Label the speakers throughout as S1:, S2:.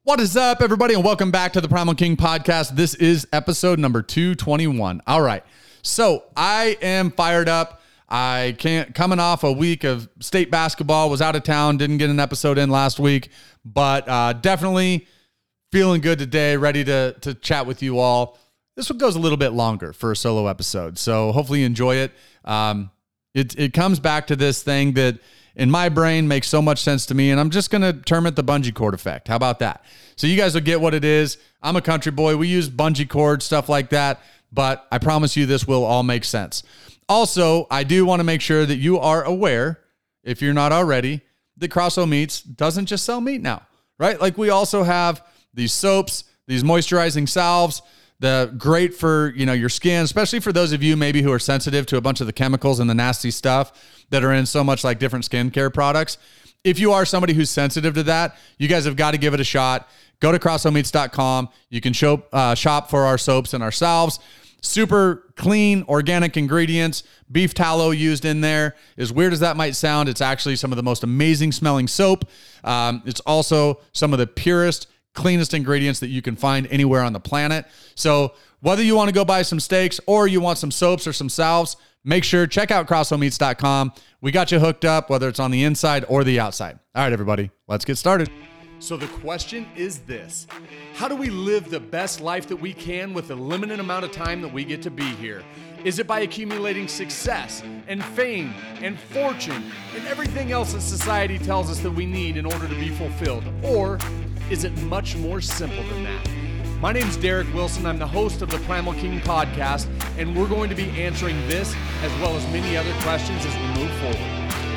S1: What is up, everybody, and welcome back to the Primal King Podcast. This is episode number 221. All right, so I am fired up. Coming off a week of state basketball, was out of town, didn't get an episode in last week, but definitely feeling good today, ready to chat with you all. This one goes a little bit longer for a solo episode, so hopefully you enjoy it. It comes back to this thing that in my brain makes so much sense to me, and I'm just going to term it the bungee cord effect. How about that? So you guys will get what it is. I'm a country boy. We use bungee cord, stuff like that, but I promise you this will all make sense. Also, I do want to make sure that you are aware, if you're not already, that Crosso Meats doesn't just sell meat now, right? Like we also have these soaps, these moisturizing salves, the great for, your skin, especially for those of you maybe who are sensitive to a bunch of the chemicals and the nasty stuff that are in so much like different skincare products. If you are somebody who's sensitive to that, you guys have got to give it a shot. Go to crossomeats.com. You can shop for our soaps and our salves. Super clean, organic ingredients. Beef tallow used in there. As weird as that might sound, it's actually some of the most amazing smelling soap. It's also some of the purest, cleanest ingredients that you can find anywhere on the planet. So whether you want to go buy some steaks or you want some soaps or some salves, make sure check out crossomeats.com. We got you hooked up, whether it's on the inside or the outside. All right, everybody, let's get started. So the question is this: how do we live the best life that we can with the limited amount of time that we get to be here? Is it by accumulating success and fame and fortune and everything else that society tells us that we need in order to be fulfilled? Or is it much more simple than that? My name's Derek Wilson. I'm the host of the Primal King Podcast, and we're going to be answering this as well as many other questions as we move forward.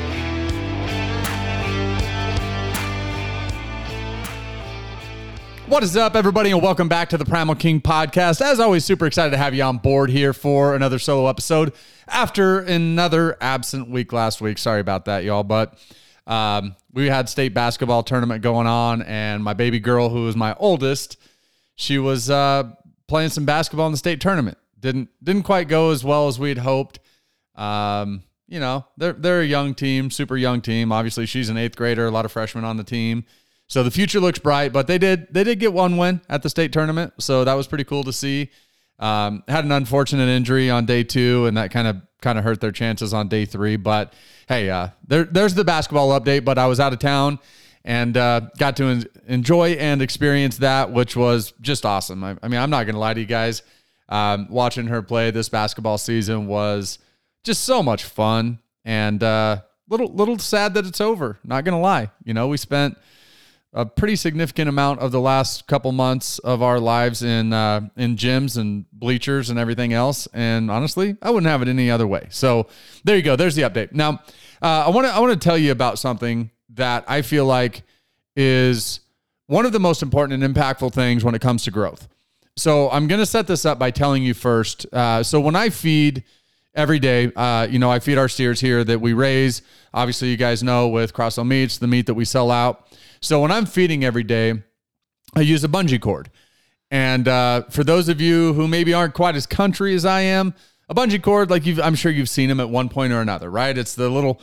S1: What is up, everybody, and welcome back to the Primal King Podcast. As always, super excited to have you on board here for another solo episode after another absent week last week. Sorry about that, y'all, but we had state basketball tournament going on, and my baby girl, who is my oldest, she was playing some basketball in the state tournament. Didn't quite go as well as we'd hoped. They're a young team, super young team. Obviously, she's an 8th grader, a lot of freshmen on the team. So the future looks bright, but they did get one win at the state tournament, so that was pretty cool to see. Had an unfortunate injury on day 2, and that kind of hurt their chances on day 3. But hey, there's the basketball update. But I was out of town and got to enjoy and experience that, which was just awesome. I mean, I'm not going to lie to you guys. Watching her play this basketball season was just so much fun, and little sad that it's over. Not going to lie. We spent a pretty significant amount of the last couple months of our lives in gyms and bleachers and everything else. And honestly, I wouldn't have it any other way. So there you go. There's the update. Now, I want to tell you about something that I feel like is one of the most important and impactful things when it comes to growth. So I'm going to set this up by telling you first. So when I feed every day, I feed our steers here that we raise. Obviously, you guys know with Crosso Meats, the meat that we sell out. So when I'm feeding every day, I use a bungee cord. And for those of you who maybe aren't quite as country as I am, a bungee cord, like I'm sure you've seen them at one point or another, right? It's the little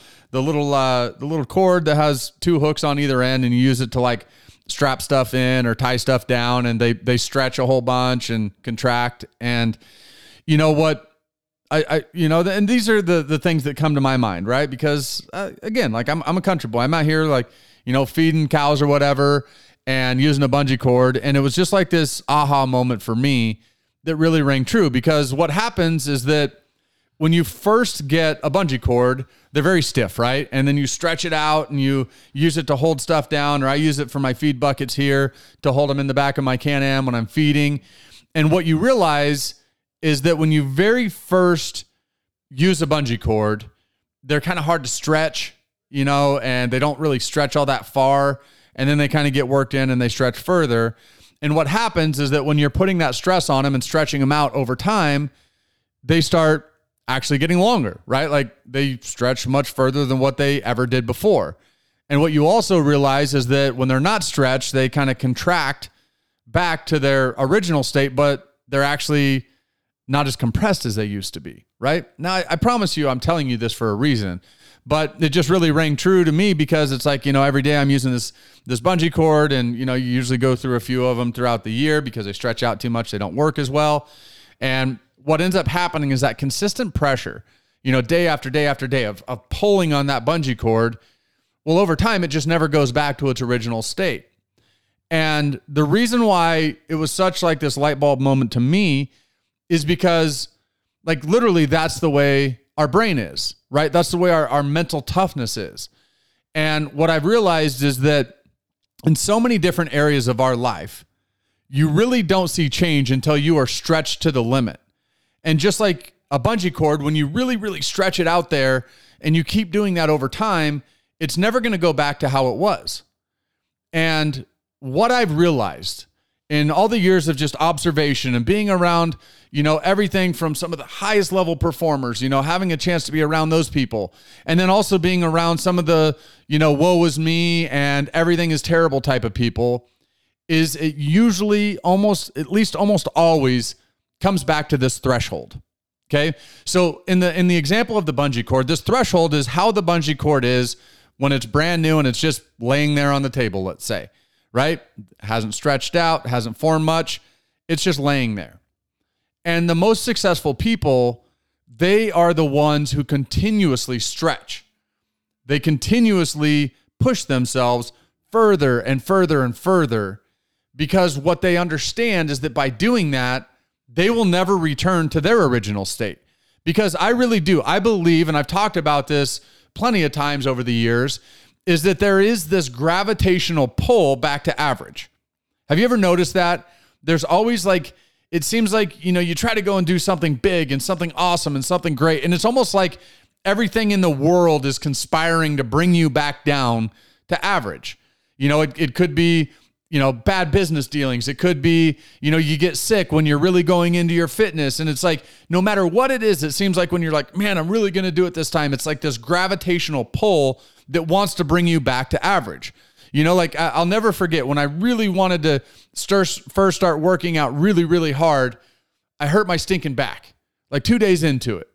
S1: cord that has 2 hooks on either end, and you use it to like strap stuff in or tie stuff down, and they stretch a whole bunch and contract. And you know what? And these are the things that come to my mind, right? Because again, like I'm a country boy. I'm out here like, feeding cows or whatever and using a bungee cord. And it was just like this aha moment for me that really rang true, because what happens is that when you first get a bungee cord, they're very stiff, right? And then you stretch it out and you use it to hold stuff down, or I use it for my feed buckets here to hold them in the back of my Can-Am when I'm feeding. And what you realize is that when you very first use a bungee cord, they're kind of hard to stretch, and they don't really stretch all that far. And then they kind of get worked in and they stretch further. And what happens is that when you're putting that stress on them and stretching them out over time, they start actually getting longer, right? Like they stretch much further than what they ever did before. And what you also realize is that when they're not stretched, they kind of contract back to their original state, but they're actually not as compressed as they used to be, right? Now, I promise you, I'm telling you this for a reason, but it just really rang true to me because it's like, every day I'm using this bungee cord, and, you usually go through a few of them throughout the year because they stretch out too much. They don't work as well. And what ends up happening is that consistent pressure, day after day after day of pulling on that bungee cord. Well, over time, it just never goes back to its original state. And the reason why it was such like this light bulb moment to me is because like literally that's the way our brain is, right? That's the way our mental toughness is. And what I've realized is that in so many different areas of our life, you really don't see change until you are stretched to the limit. And just like a bungee cord, when you really, really stretch it out there and you keep doing that over time, it's never going to go back to how it was. And what I've realized in all the years of just observation and being around, everything from some of the highest level performers, having a chance to be around those people. And then also being around some of the, woe is me and everything is terrible type of people, is it usually almost always comes back to this threshold. Okay. So in the example of the bungee cord, this threshold is how the bungee cord is when it's brand new and it's just laying there on the table, let's say, right? Hasn't stretched out, hasn't formed much. It's just laying there. And the most successful people, they are the ones who continuously stretch. They continuously push themselves further and further and further, because what they understand is that by doing that, they will never return to their original state. Because I really do. I believe, and I've talked about this plenty of times over the years, is that there is this gravitational pull back to average. Have you ever noticed that? There's always like, it seems like, you try to go and do something big and something awesome and something great. And it's almost like everything in the world is conspiring to bring you back down to average. It could be, bad business dealings. It could be, you get sick when you're really going into your fitness. And it's like, no matter what it is, it seems like when you're like, man, I'm really going to do it this time. It's like this gravitational pull that wants to bring you back to average. I'll never forget when I really wanted to first start working out really, really hard, I hurt my stinking back like 2 days into it.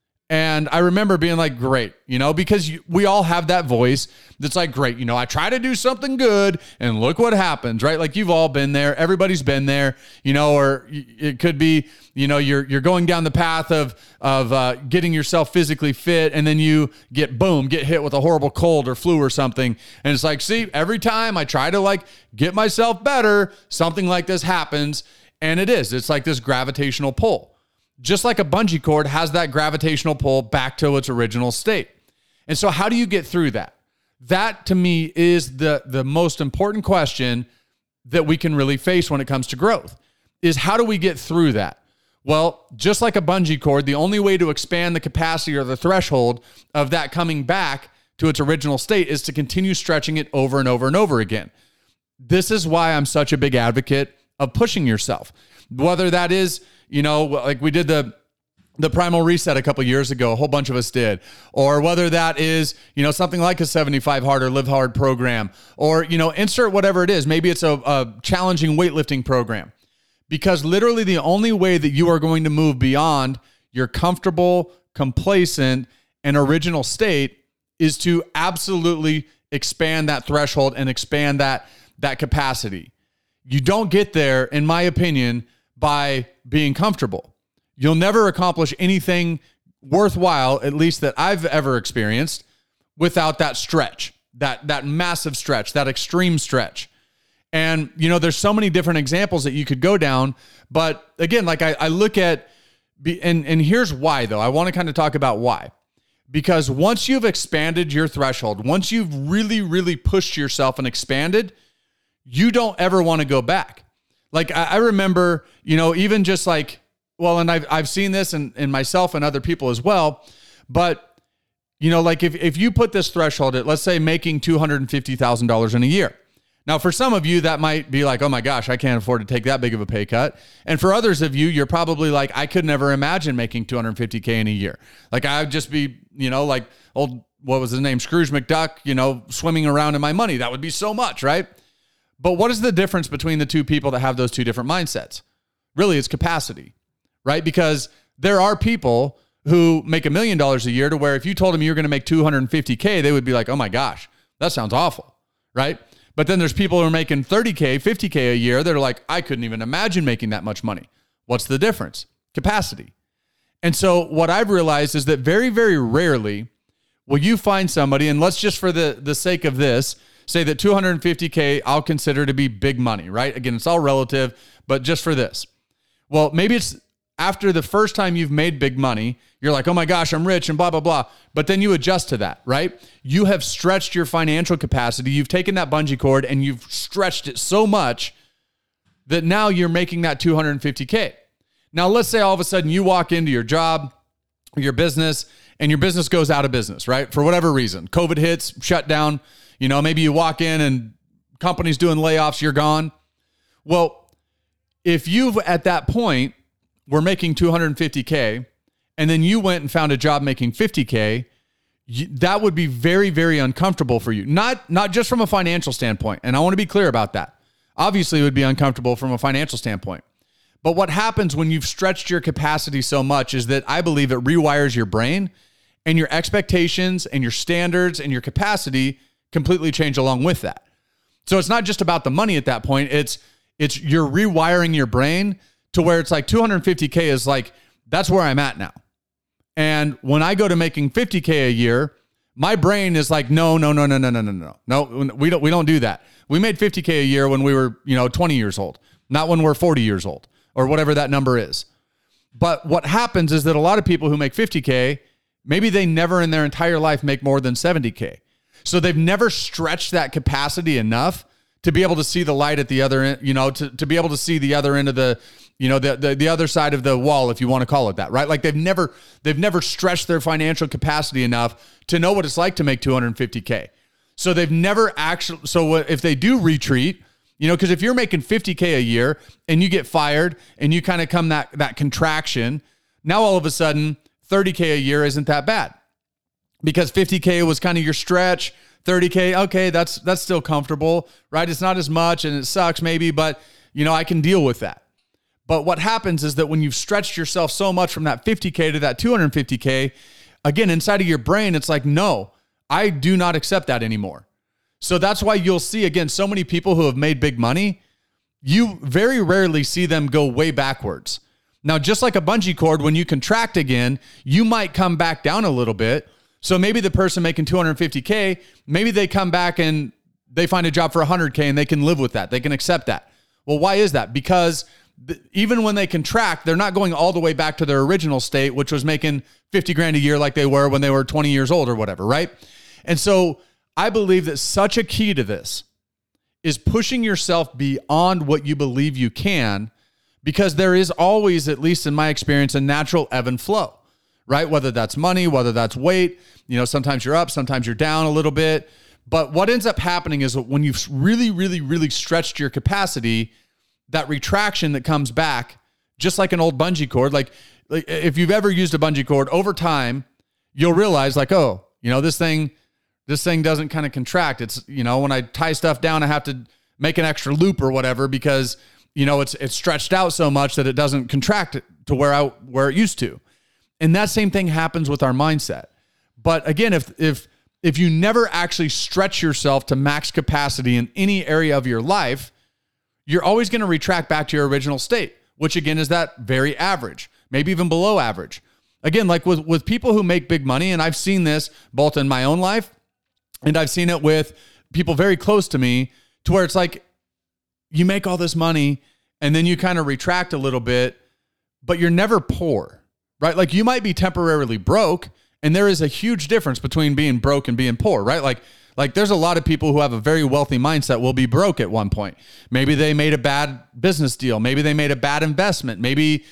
S1: And I remember being like, great, because we all have that voice that's like, great, I try to do something good and look what happens, right? Like you've all been there. Everybody's been there, or it could be, you're going down the path of getting yourself physically fit, and then you get hit with a horrible cold or flu or something. And it's like, see, every time I try to like get myself better, something like this happens. And it's like this gravitational pull. Just like a bungee cord has that gravitational pull back to its original state. And so how do you get through that? That to me is the most important question that we can really face when it comes to growth, is how do we get through that? Well, just like a bungee cord, the only way to expand the capacity or the threshold of that coming back to its original state is to continue stretching it over and over and over again. This is why I'm such a big advocate of pushing yourself, whether that is, like we did the Primal Reset a couple years ago, a whole bunch of us did, or whether that is, something like a 75 Hard or Live Hard program, or, insert whatever it is. Maybe it's a challenging weightlifting program, because literally the only way that you are going to move beyond your comfortable, complacent, and original state is to absolutely expand that threshold and expand that capacity. You don't get there, in my opinion, by being comfortable. You'll never accomplish anything worthwhile, at least that I've ever experienced, without that stretch, that massive stretch, that extreme stretch. And, there's so many different examples that you could go down. But again, like I look at, and here's why though. I want to kind of talk about why. Because once you've expanded your threshold, once you've really, really pushed yourself and expanded, you don't ever want to go back. Like I remember, even just like, well, and I've seen this in myself and other people as well, but like if you put this threshold at, let's say, making $250,000 in a year. Now, for some of you, that might be like, oh my gosh, I can't afford to take that big of a pay cut. And for others of you, you're probably like, I could never imagine making $250K in a year. Like I'd just be, like old, what was his name? Scrooge McDuck, swimming around in my money. That would be so much, right? But what is the difference between the two people that have those two different mindsets? Really, it's capacity, right? Because there are people who make $1 million a year, to where if you told them you're going to make 250K, they would be like, oh my gosh, that sounds awful, right? But then there's people who are making 30K, 50K a year that are like, I couldn't even imagine making that much money. What's the difference? Capacity. And so what I've realized is that very, very rarely will you find somebody, and let's just for the sake of this, say that 250K I'll consider to be big money, right? Again, it's all relative, but just for this. Well, maybe it's after the first time you've made big money, you're like, oh my gosh, I'm rich and blah, blah, blah. But then you adjust to that, right? You have stretched your financial capacity. You've taken that bungee cord and you've stretched it so much that now you're making that 250K. Now, let's say all of a sudden you walk into your job, your business, and your business goes out of business, right? For whatever reason, COVID hits, shut down, maybe you walk in and company's doing layoffs, you're gone. Well, if you've at that point were making 250K and then you went and found a job making 50K, that would be very, very uncomfortable for you. Not just from a financial standpoint. And I want to be clear about that. Obviously, it would be uncomfortable from a financial standpoint. But what happens when you've stretched your capacity so much is that I believe it rewires your brain, and your expectations and your standards and your capacity completely change along with that. So it's not just about the money at that point. It's you're rewiring your brain to where it's like 250K is like, that's where I'm at now. And when I go to making 50K a year, my brain is like, no, we don't do that. We made 50K a year when we were, 20 years old, not when we're 40 years old or whatever that number is. But what happens is that a lot of people who make 50K, maybe they never in their entire life make more than 70K. So they've never stretched that capacity enough to be able to see the light at the other end, to be able to see the other end of the, the other side of the wall, if you want to call it that, right? Like they've never stretched their financial capacity enough to know what it's like to make 250K. So they've never actually, so if they do retreat, because if you're making 50K a year and you get fired and you kind of come that contraction, now all of a sudden 30K a year isn't that bad, because 50K was kind of your stretch. 30K, okay, that's still comfortable, right? It's not as much and it sucks maybe, but I can deal with that. But what happens is that when you've stretched yourself so much from that 50K to that 250K, again, inside of your brain, it's like, no, I do not accept that anymore. So that's why you'll see, again, so many people who have made big money, you very rarely see them go way backwards. Now, just like a bungee cord, when you contract again, you might come back down a little bit. So maybe the person making 250K, maybe they come back and they find a job for 100K and they can live with that. They can accept that. Well, why is that? Because even when they contract, they're not going all the way back to their original state, which was making 50 grand a year like they were when they were 20 years old or whatever, right? And so I believe that such a key to this is pushing yourself beyond what you believe you can, because there is always, at least in my experience, a natural ebb and flow, right? Whether that's money, whether that's weight, sometimes you're up, sometimes you're down a little bit. But what ends up happening is when you've really, really, really stretched your capacity, that retraction that comes back, just like an old bungee cord, like if you've ever used a bungee cord, over time, you'll realize like, oh, this thing doesn't kind of contract. It's, when I tie stuff down, I have to make an extra loop or whatever, because, it's stretched out so much that it doesn't contract to where it used to. And that same thing happens with our mindset. But again, if you never actually stretch yourself to max capacity in any area of your life, you're always going to retract back to your original state, which again is that very average, maybe even below average. Again, like with people who make big money, and I've seen this both in my own life and I've seen it with people very close to me, to where it's like you make all this money and then you kind of retract a little bit, but you're never poor, right? Like you might be temporarily broke, and there is a huge difference between being broke and being poor, right? Like there's a lot of people who have a very wealthy mindset will be broke at one point. Maybe they made a bad business deal. Maybe they made a bad investment. Maybe,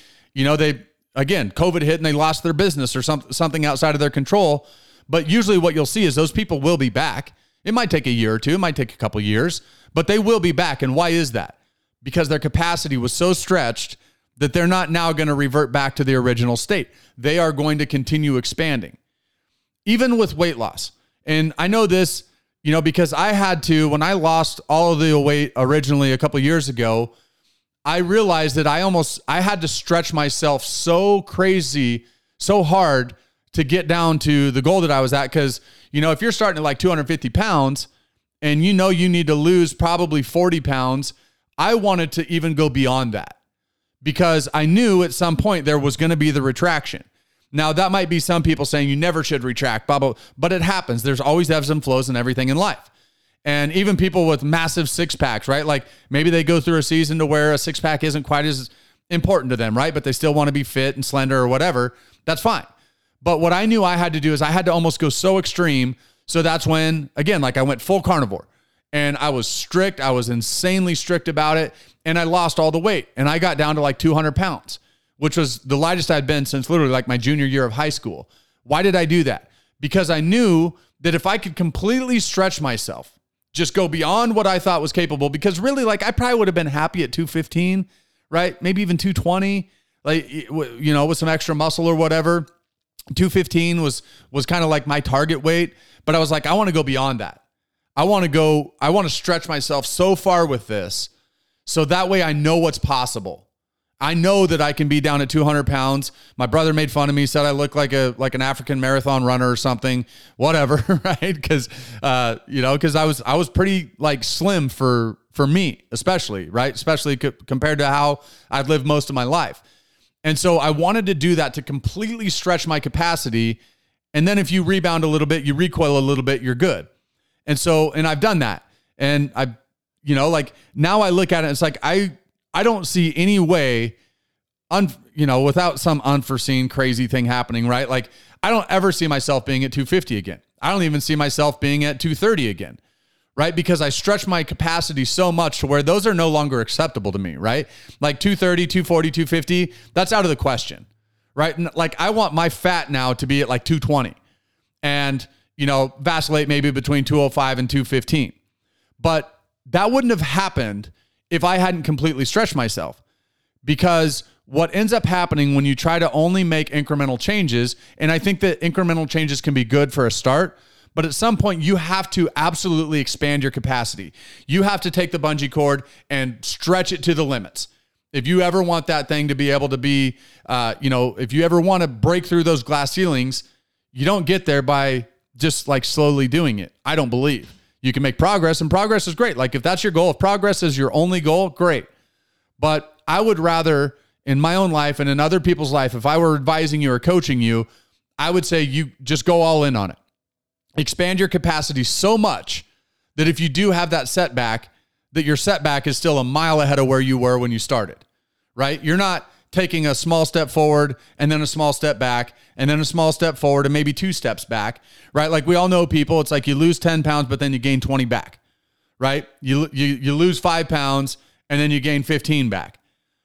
S1: COVID hit and they lost their business or something outside of their control. But usually what you'll see is those people will be back. It might take a year or two. It might take a couple years, but they will be back. And why is that? Because their capacity was so stretched that they're not now going to revert back to the original state. They are going to continue expanding, even with weight loss. And I know this, because I had to, when I lost all of the weight originally a couple of years ago, I realized that I had to stretch myself so crazy so hard to get down to the goal that I was at. Cause if you're starting at like 250 pounds and you need to lose probably 40 pounds, I wanted to even go beyond that because I knew at some point there was going to be the retraction. Now that might be some people saying you never should retract, blah, blah, but it happens. There's always ebbs and flows and everything in life. And even people with massive six packs, right? Like maybe they go through a season to where a six pack isn't quite as important to them, right? But they still want to be fit and slender or whatever. That's fine. But what I knew I had to do is I had to almost go so extreme. So that's when, again, like I went full carnivore and I was strict. I was insanely strict about it. And I lost all the weight and I got down to like 200 pounds, which was the lightest I'd been since literally like my junior year of high school. Why did I do that? Because I knew that if I could completely stretch myself, just go beyond what I thought was capable, because really like I probably would have been happy at 215, right? Maybe even 220, like, with some extra muscle or whatever. 215 was kind of like my target weight, but I was like, I want to go beyond that. I want to stretch myself so far with this. So that way I know what's possible. I know that I can be down at 200 pounds. My brother made fun of me, said I look like an African marathon runner or something, whatever. Right. Cause I was pretty like slim for me, especially, right. Especially compared to how I've lived most of my life. And so I wanted to do that to completely stretch my capacity. And then if you rebound a little bit, you recoil a little bit, you're good. And I've done that. And now I look at it, it's like, I don't see any way, without some unforeseen crazy thing happening, right? Like I don't ever see myself being at 250 again. I don't even see myself being at 230 again, right? Because I stretch my capacity so much to where those are no longer acceptable to me, right? Like 230, 240, 250, that's out of the question, right? And like I want my fat now to be at like 220 and, vacillate maybe between 205 and 215. But that wouldn't have happened if I hadn't completely stretched myself, because what ends up happening when you try to only make incremental changes, and I think that incremental changes can be good for a start, but at some point you have to absolutely expand your capacity. You have to take the bungee cord and stretch it to the limits. If you ever want that thing to be able to be, if you ever want to break through those glass ceilings, you don't get there by just like slowly doing it. I don't believe. You can make progress, and progress is great. Like if that's your goal, if progress is your only goal, great. But I would rather in my own life and in other people's life, if I were advising you or coaching you, I would say you just go all in on it. Expand your capacity so much that if you do have that setback, that your setback is still a mile ahead of where you were when you started, right? You're not taking a small step forward and then a small step back and then a small step forward and maybe 2 steps back, right? Like we all know people, it's like you lose 10 pounds, but then you gain 20 back, right? You lose 5 pounds and then you gain 15 back.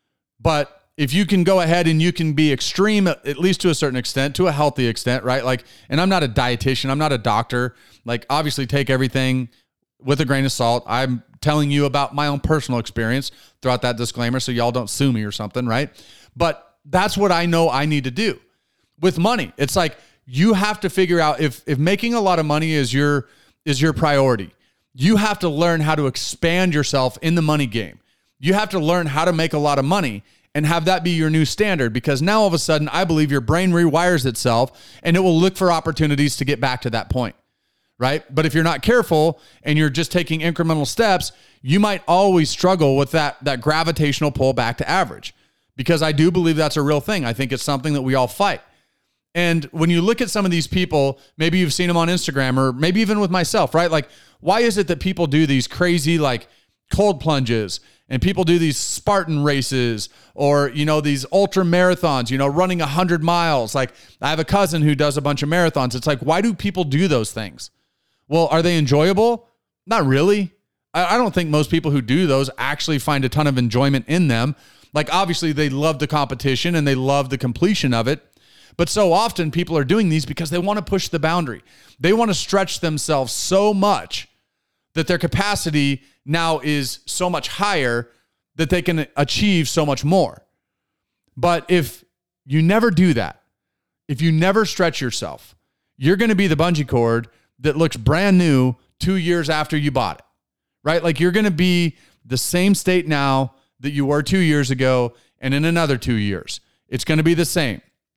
S1: But if you can go ahead and you can be extreme, at least to a certain extent, to a healthy extent, right? Like, and I'm not a dietitian, I'm not a doctor. Like obviously take everything with a grain of salt. I'm telling you about my own personal experience throughout that disclaimer so y'all don't sue me or something, right? But that's what I know I need to do. With money, it's like you have to figure out if making a lot of money is your priority, you have to learn how to expand yourself in the money game. You have to learn how to make a lot of money and have that be your new standard, because now all of a sudden I believe your brain rewires itself and it will look for opportunities to get back to that point. Right? But if you're not careful and you're just taking incremental steps, you might always struggle with that gravitational pull back to average, because I do believe that's a real thing. I think it's something that we all fight. And when you look at some of these people, maybe you've seen them on Instagram or maybe even with myself, right? Like, why is it that people do these crazy like cold plunges and people do these Spartan races or, these ultra marathons, running 100 miles? Like I have a cousin who does a bunch of marathons. It's like, why do people do those things? Well, are they enjoyable? Not really. I don't think most people who do those actually find a ton of enjoyment in them. Like obviously they love the competition and they love the completion of it. But so often people are doing these because they want to push the boundary. They want to stretch themselves so much that their capacity now is so much higher that they can achieve so much more. But if you never do that, if you never stretch yourself, you're going to be the bungee cord that looks brand new 2 years after you bought it, right? Like you're going to be the same state now that you were 2 years ago and in another 2 years. It's going to be the same.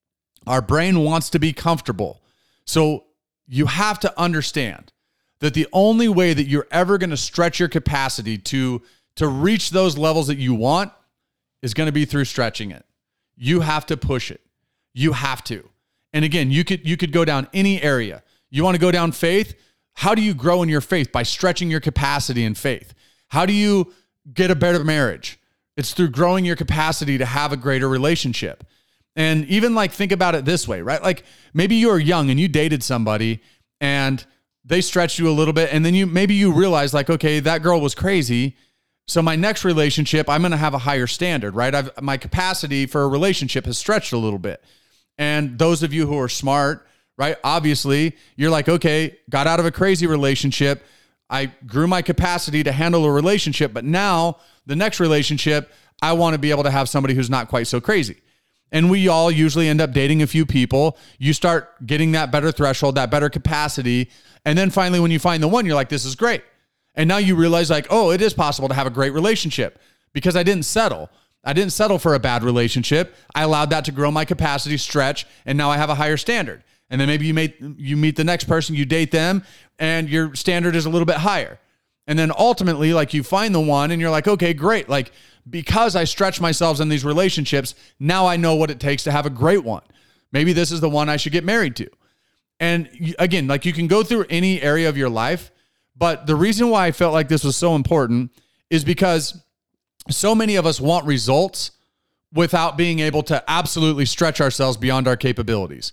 S1: Our brain wants to be comfortable. So you have to understand that the only way that you're ever going to stretch your capacity to reach those levels that you want is going to be through stretching it. You have to push it. You have to. And again, you could go down any area. You want to go down faith? How do you grow in your faith? By stretching your capacity in faith. How do you get a better marriage? It's through growing your capacity to have a greater relationship. And even like think about it this way, right? Like maybe you were young and you dated somebody and they stretched you a little bit, and then maybe you realize like, okay, that girl was crazy. So my next relationship, I'm going to have a higher standard, right? My capacity for a relationship has stretched a little bit. And those of you who are smart, right? Obviously, you're like, okay, got out of a crazy relationship. I grew my capacity to handle a relationship, but now the next relationship, I want to be able to have somebody who's not quite so crazy. And we all usually end up dating a few people. You start getting that better threshold, that better capacity. And then finally, when you find the one, you're like, this is great. And now you realize like, oh, it is possible to have a great relationship because I didn't settle. I didn't settle for a bad relationship. I allowed that to grow my capacity, stretch, and now I have a higher standard. And then maybe you meet the next person, you date them, and your standard is a little bit higher. And then ultimately, like you find the one and you're like, okay, great. Like because I stretch myself in these relationships, now I know what it takes to have a great one. Maybe this is the one I should get married to. And again, like you can go through any area of your life, but the reason why I felt like this was so important is because so many of us want results without being able to absolutely stretch ourselves beyond our capabilities.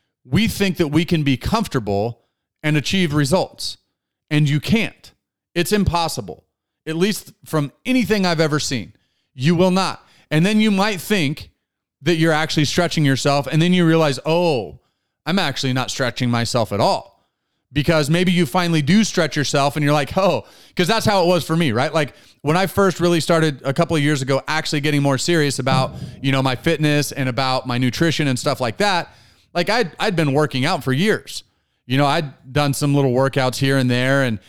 S1: We think that we can be comfortable and achieve results, and you can't. It's impossible, at least from anything I've ever seen. You will not. And then you might think that you're actually stretching yourself, and then you realize, oh, I'm actually not stretching myself at all. Because maybe you finally do stretch yourself and you're like, oh, because that's how it was for me, right? Like when I first really started a couple of years ago, actually getting more serious about, my fitness and about my nutrition and stuff like that. Like I'd been working out for years. I'd done some little workouts here and there and,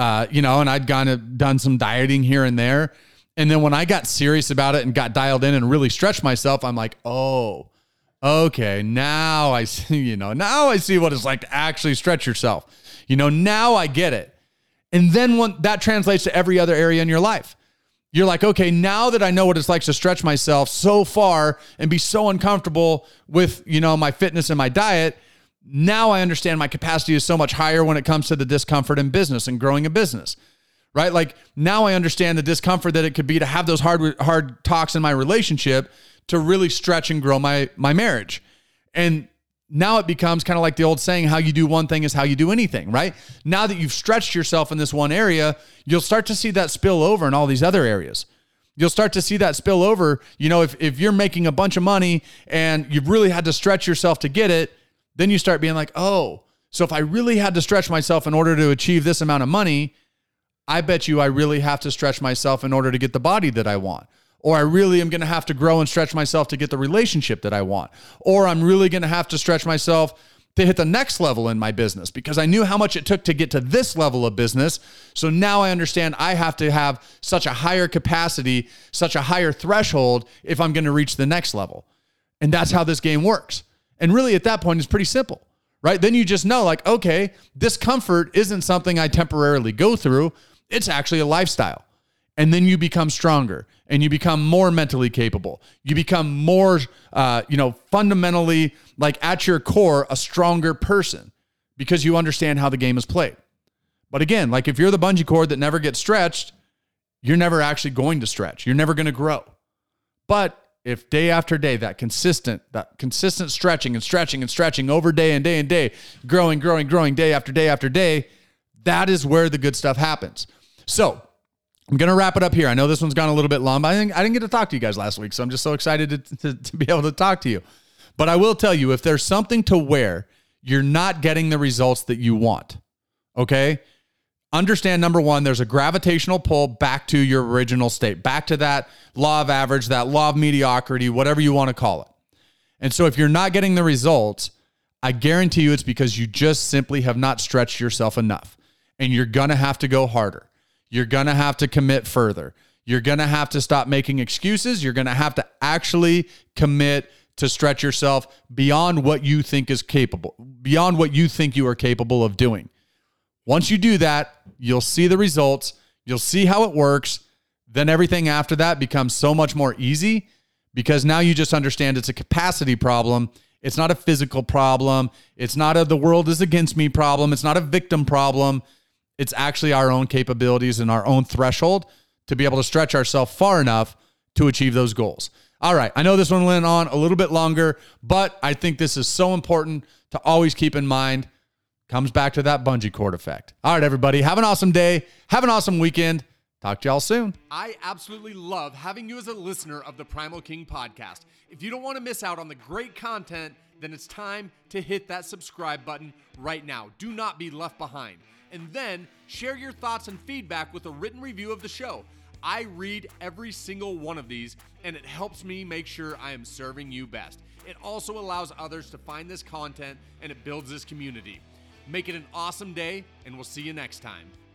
S1: and I'd done some dieting here and there. And then when I got serious about it and got dialed in and really stretched myself, I'm like, oh, okay, now I see, now I see what it's like to actually stretch yourself. Now I get it. And then when that translates to every other area in your life, you're like, okay, now that I know what it's like to stretch myself so far and be so uncomfortable with, my fitness and my diet, now I understand my capacity is so much higher when it comes to the discomfort in business and growing a business, right? Like now I understand the discomfort that it could be to have those hard talks in my relationship to really stretch and grow my marriage. And now it becomes kind of like the old saying, how you do one thing is how you do anything, right? Now that you've stretched yourself in this one area, you'll start to see that spill over in all these other areas. You'll start to see that spill over. If you're making a bunch of money and you've really had to stretch yourself to get it, then you start being like, oh, so if I really had to stretch myself in order to achieve this amount of money, I bet you I really have to stretch myself in order to get the body that I want. Or I really am going to have to grow and stretch myself to get the relationship that I want. Or I'm really going to have to stretch myself to hit the next level in my business because I knew how much it took to get to this level of business. So now I understand I have to have such a higher capacity, such a higher threshold if I'm going to reach the next level. And that's how this game works. And really at that point, it's pretty simple, right? Then you just know like, okay, discomfort isn't something I temporarily go through. It's actually a lifestyle. And then you become stronger and you become more mentally capable. You become more, fundamentally, like at your core, a stronger person because you understand how the game is played. But again, like if you're the bungee cord that never gets stretched, you're never actually going to stretch. You're never going to grow. But if day after day, that consistent stretching and stretching and stretching over day and day and day, growing day after day after day, that is where the good stuff happens. So I'm going to wrap it up here. I know this one's gone a little bit long, but I didn't get to talk to you guys last week, so I'm just so excited to be able to talk to you. But I will tell you, if there's something to where you're not getting the results that you want, okay? Understand, number one, there's a gravitational pull back to your original state, back to that law of average, that law of mediocrity, whatever you want to call it. And so if you're not getting the results, I guarantee you it's because you just simply have not stretched yourself enough. And you're going to have to go harder. You're going to have to commit further. You're going to have to stop making excuses. You're going to have to actually commit to stretch yourself beyond what you think is capable, beyond what you think you are capable of doing. Once you do that, you'll see the results. You'll see how it works. Then everything after that becomes so much more easy because now you just understand it's a capacity problem. It's not a physical problem. It's not a the world is against me problem. It's not a victim problem. It's actually our own capabilities and our own threshold to be able to stretch ourselves far enough to achieve those goals. All right, I know this one went on a little bit longer, but I think this is so important to always keep in mind. Comes back to that bungee cord effect. All right, everybody, have an awesome day. Have an awesome weekend. Talk to y'all soon.
S2: I absolutely love having you as a listener of the Primal King podcast. If you don't want to miss out on the great content, then it's time to hit that subscribe button right now. Do not be left behind. And then share your thoughts and feedback with a written review of the show. I read every single one of these, and it helps me make sure I am serving you best. It also allows others to find this content, and it builds this community. Make it an awesome day, and we'll see you next time.